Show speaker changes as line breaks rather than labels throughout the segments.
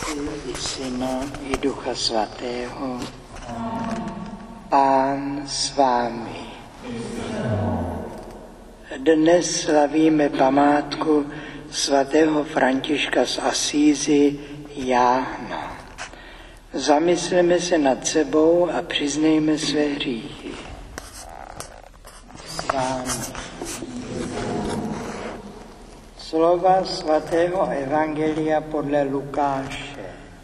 i Syna, i Ducha Svatého. Pán s vámi. Dnes slavíme památku svatého Františka z Asízy Jáhna. Zamysleme se nad sebou a přiznejme své hříchy. S vámi. Slova svatého Evangelia podle Lukáše.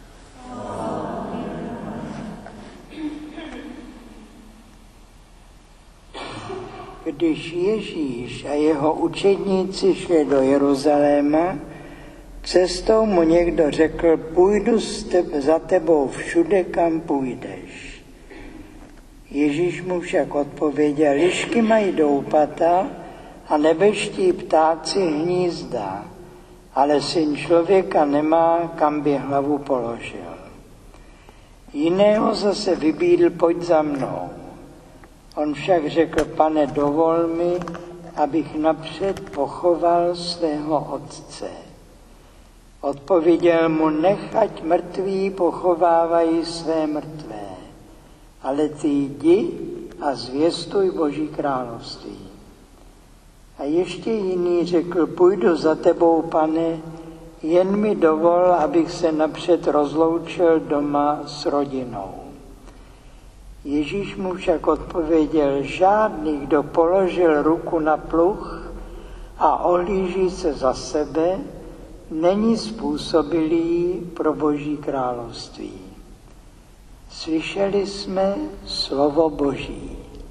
Když Ježíš a jeho učedníci šli do Jeruzaléma, cestou mu někdo řekl: půjdu za tebou všude, kam půjdeš. Ježíš mu však odpověděl: lišky mají doupata a nebeští ptáci hnízda, ale Syn člověka nemá, kam by hlavu položil. Jiného zase vybídl: pojď za mnou. On však řekl: Pane, dovol mi, abych napřed pochoval svého otce. Odpověděl mu: nechať mrtví pochovávají své mrtvé, ale ty jdi a zvěstuj Boží království. A ještě jiný řekl: půjdu za tebou, Pane, jen mi dovol, abych se napřed rozloučil doma s rodinou. Ježíš mu však odpověděl: žádný, kdo položil ruku na pluh a ohlíží se za sebe, není způsobilý pro Boží království. Slyšeli jsme slovo Boží.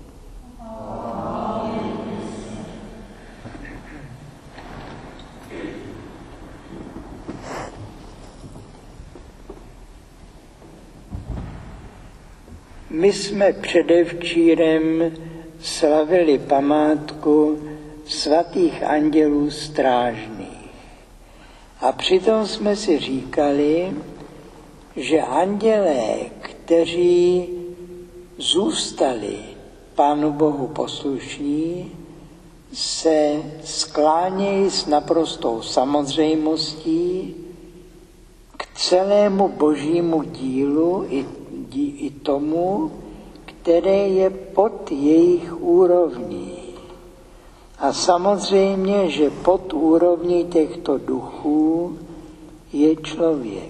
My jsme předevčírem slavili památku svatých andělů strážných. A přitom jsme si říkali, že andělé, kteří zůstali Pánu Bohu poslušní, se sklánějí s naprostou samozřejmostí k celému Božímu dílu i tomu, které je pod jejich úrovní. A samozřejmě, že pod úrovní těchto duchů je člověk.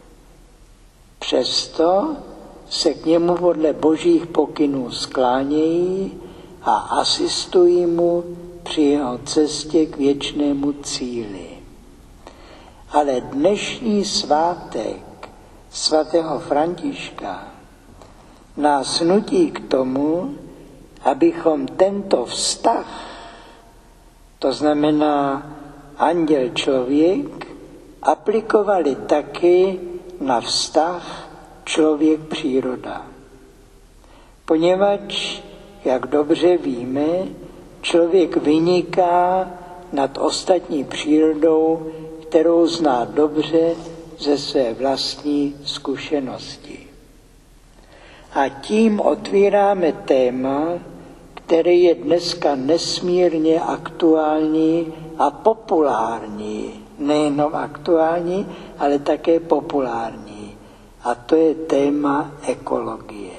Přesto se k němu podle Božích pokynů sklánějí a asistují mu při jeho cestě k věčnému cíli. Ale dnešní svátek svatého Františka nás nutí k tomu, abychom tento vztah, to znamená anděl člověk, aplikovali taky na vztah člověk příroda. Poněvadž, jak dobře víme, člověk vyniká nad ostatní přírodou, kterou zná dobře ze své vlastní zkušenosti. A tím otvíráme téma, které je dneska nesmírně aktuální a populární. Nejenom aktuální, ale také populární. A to je téma ekologie.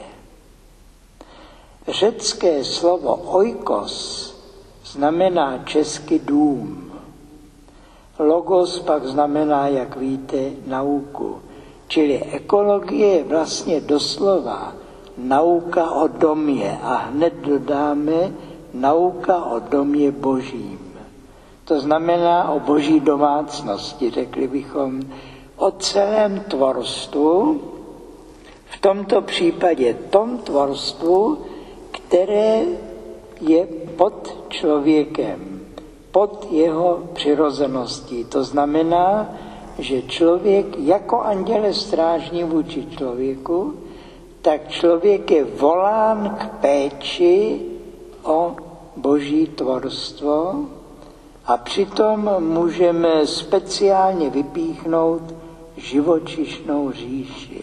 Řecké slovo oikos znamená česky dům. Logos pak znamená, jak víte, nauku. Čili ekologie je vlastně doslova nauka o domě a hned dodáme nauka o domě Božím. To znamená o Boží domácnosti, řekli bychom, o celém tvorstvu, v tomto případě tom tvorstvu, které je pod člověkem, pod jeho přirozeností. To znamená, že člověk jako anděle strážní vůči člověku, tak člověk je volán k péči o Boží tvorstvo a přitom můžeme speciálně vypíchnout živočišnou říši.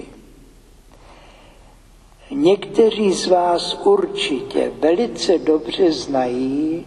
Někteří z vás určitě velice dobře znají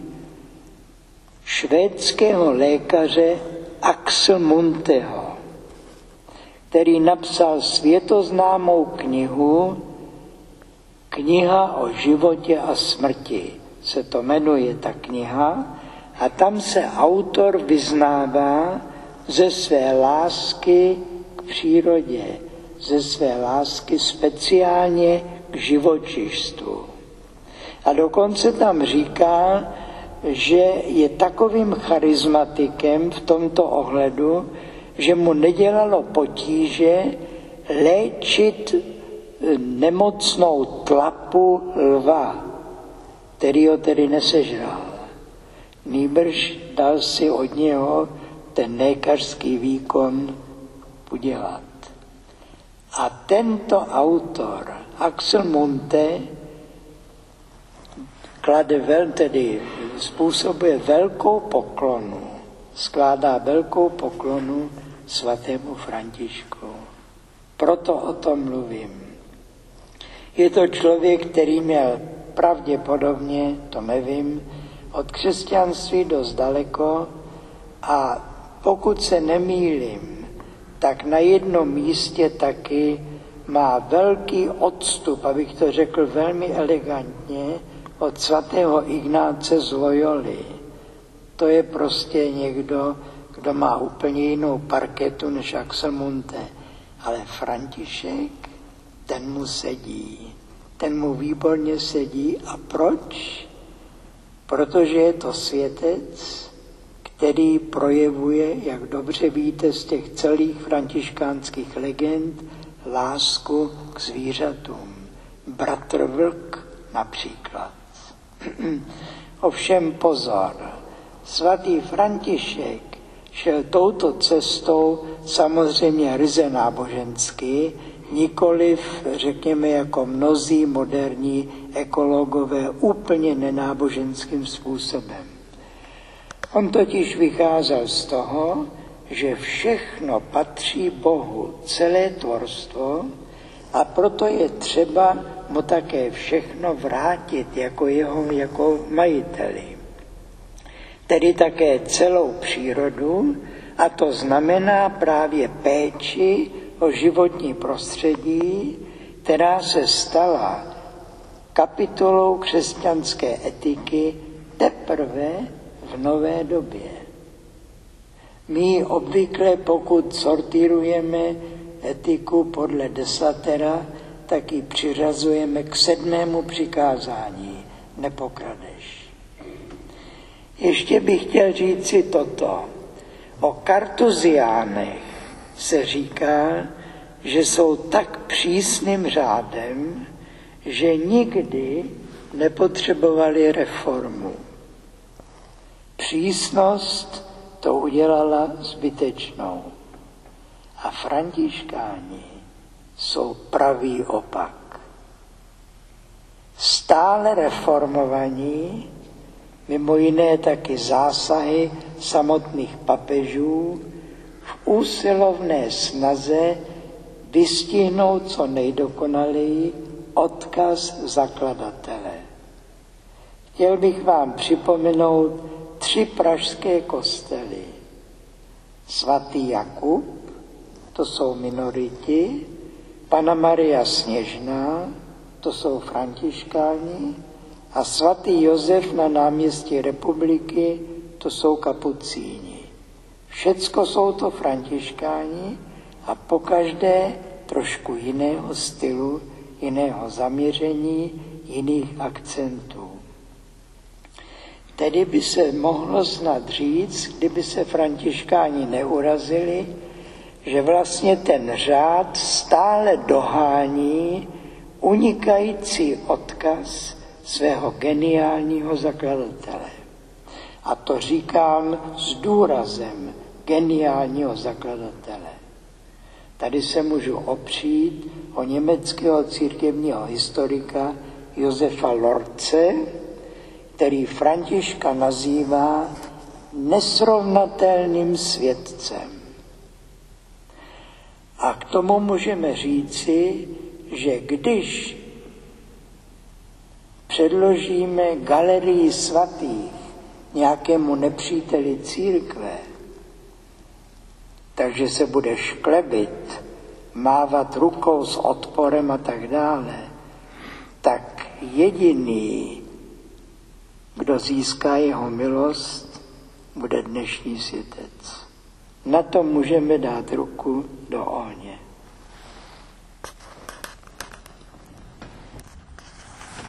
švédského lékaře Axel Munteho, který napsal světoznámou knihu Kniha o životě a smrti. Se to jmenuje ta kniha a tam se autor vyznává ze své lásky k přírodě, ze své lásky speciálně k živočišstvu. A dokonce tam říká, že je takovým charismatikem v tomto ohledu, že mu nedělalo potíže léčit nemocnou tlapu lva, který ho tedy nesežral. Nýbrž dal si od něho ten lékařský výkon udělat. A tento autor, Axel Munthe, způsobuje velkou poklonu, skládá velkou poklonu svatému Františku. Proto o tom mluvím. Je to člověk, který měl pravděpodobně, to nevím, od křesťanství dost daleko a pokud se nemýlím, tak na jednom místě taky má velký odstup, abych to řekl velmi elegantně, od svatého Ignáce z Loyoly. To je prostě někdo, kdo má úplně jinou parketu než Axel Munthe. Ale František, ten mu sedí. Ten mu výborně sedí. A proč? Protože je to světec, který projevuje, jak dobře víte z těch celých františkánských legend, lásku k zvířatům. Bratr vlk například. Ovšem pozor, svatý František šel touto cestou samozřejmě ryze nábožensky, nikoliv, řekněme, jako mnozí moderní ekologové úplně nenáboženským způsobem. On totiž vycházel z toho, že všechno patří Bohu, celé tvorstvo, a proto je třeba mu také všechno vrátit jako majiteli. Tedy také celou přírodu, a to znamená právě péči o životní prostředí, která se stala kapitolou křesťanské etiky teprve v nové době. My obvykle, pokud sortírujeme etiku podle desatera, tak ji přiřazujeme k 7. přikázání. Nepokradeš. Ještě bych chtěl říci toto. O kartuziánech se říká, že jsou tak přísným řádem, že nikdy nepotřebovali reformu. Přísnost to udělala zbytečnou. A františkáni jsou pravý opak. Stále reformovaní, mimo jiné taky zásahy samotných papežů, v úsilovné snaze vystihnout co nejdokonaleji odkaz zakladatele. Chtěl bych vám připomenout 3 pražské kostely. Svatý Jakub, to jsou minoriti, Panna Maria Sněžná, to jsou františkáni, a svatý Josef na náměstí Republiky, to jsou kapucíni. Všecko jsou to františkáni a pokaždé trošku jiného stylu, jiného zaměření, jiných akcentů. Tedy by se mohlo snad říct, kdyby se františkáni neurazili, že vlastně ten řád stále dohání unikající odkaz svého geniálního zakladatele. A to říkám s důrazem geniálního zakladatele. Tady se můžu opřít o německého církevního historika Josefa Lorze, který Františka nazývá nesrovnatelným světcem. A k tomu můžeme říci, že když předložíme galerii svatých nějakému nepříteli církve, takže se bude šklebit mávat rukou s odporem a tak dále, tak jediný, kdo získá jeho milost, bude dnešní světec. Na to můžeme dát ruku do ohně.